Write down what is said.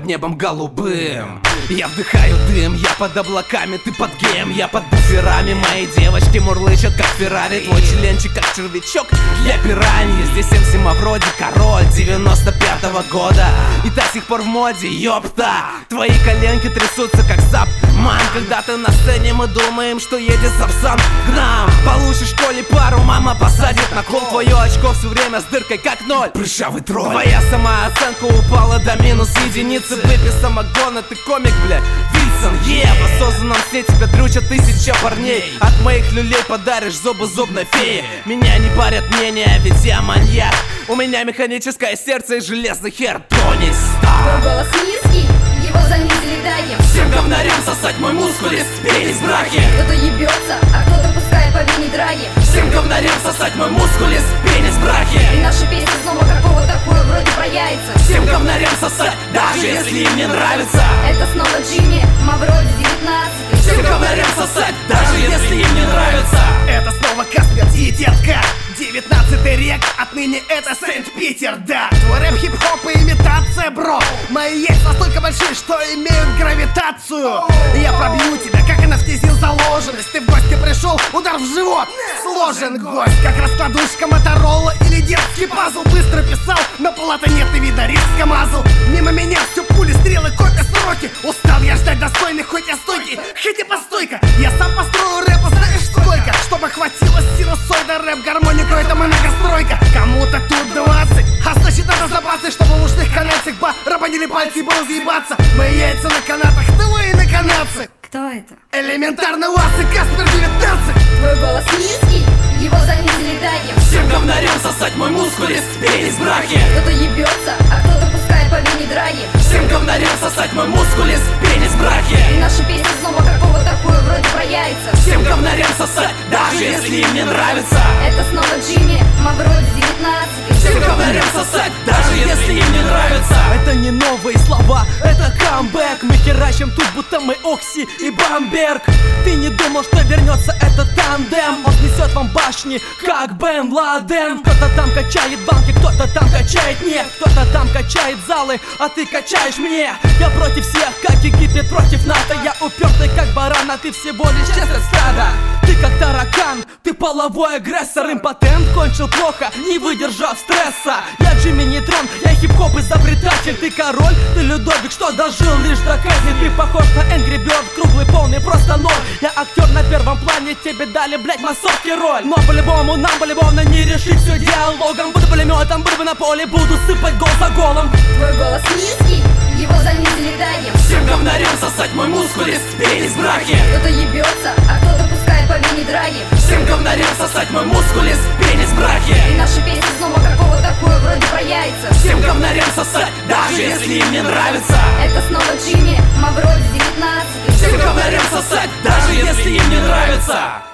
небом голубым. Я вдыхаю дым, я под облаками, ты под геем, я под буферами. Мои девочки мурлычат, как Феррари. Твой членчик, как червячок для пираньи. Здесь МС вроде король 95-го года и до сих пор в моде, ёпта. Твои коленки трясутся, как Ман, когда ты на сцене, мы думаем, что едет Сапсан к нам. Получишь в школе пару, мама посадит на кол. Твое очко все время с дыркой, как ноль. Прыщавый тролль. Твоя самооценка упала до минус единицы. Выпей самогона, ты комик, бля, Вильсон, в осознанном сне тебя дрючат 1000 парней. От моих люлей подаришь зубы зубной феи. Меня не парят мнения, ведь я маньяк. У меня механическое сердце и железный хер. Тони Старк. Твой голос низкий, его занизили даем. Всем говнарям сосать мой мускулис, пенис в браке. Кто-то ебется, а кто-то пускает по вине драги. Всем говнарям сосать мой мускулис, пенис в браке. И наша песня снова какого-то хуя вроде про яйца. Всем говнарям сосать, даже если им не нравится. Это снова Джимми, Мавроди 19. Всем говнарям сосать, даже если им не нравится. Это снова Каспер и детка. 19-й рек, отныне это Сент-Питер, да. Твой рэп, хип-хоп и имитация, бро. Мои яйца настолько большие, что имеют гравитацию. Я пробью тебя, как анестезил заложенность. Ты в гости пришел, удар в живот. Сложен гость, как раскладушка Моторола или детский пазл. Быстро писал, но плата нет, и видно риска мазал. Мимо меня все пули, стрелы, копия сроки. Устал я ждать достойных, хоть я стойкий, хоть и постойка. Я сам построю рэпа, знаешь сколько? Чтобы хватило синусоида, рэп, гармонику, это моногостройка. Кому-то тут 20, а значит надо забраться, чтобы в ушных канатах барабанили пальцы и было съебаться. Мои яйца на канатах, твои на канадцы. Кто это? Элементарно Уасс и Каспер 19. Твой голос низкий, его занизили даем. Всем говнарям сосать мой мускулис, пенис в браке. Кто-то ебется, а кто-то пускает по вине драги. Всем говнарям сосать мой мускулис, пенис в браке. И наша песня снова какого-то хуя вроде про яйца. Всем говнарям сосать, даже если им не нравится. Это снова Джимми, Мавроди 19. Всем говнарям сосать, даже если им не нравится. Это не новые слова, это камбэк. Мы херачим тут, будто мы Окси и Бамберг. Ты не думал, что вернется этот тандем? Он снесет вам башни, как Бен Ладен. Кто-то там качает банки, кто-то там качает нефть. Кто-то там качает залы, а ты качаешь мне. Я против всех, как Египет против НАТО. Я упертый, как баран, а ты всего лишь часть стада. Ты как таракан, ты половой агрессор. Импотент, кончил плохо, не выдержав стресса. Я Джимми Нейтрон, я хип-хоп изобретатель. Ты король, ты Людовик, что дожил лишь до казни. Ты похож на Энгри Бёрд, круглый, полный, просто ноль. Я актер на первом плане, тебе дали, блять, массовки роль. Но по-любому нам по-любому не решить все диалогом. Буду пулеметом, буду на поле, буду сыпать гол за голом. Твой голос низкий, его занизили даем. Всем говнарям сосать мой мускулис, пенис в браке. Кто-то ебется, а кто-то пускает по вине драги. Всем говнарям сосать мой мускулис, пенис в браке. И наша песня снова какого-то хуя вроде про яйца. Всем говнарям сосать, даже если им не нравится. Это снова Джимми, Мавроди 19. Всем говнарям сосать, даже если им не нравится.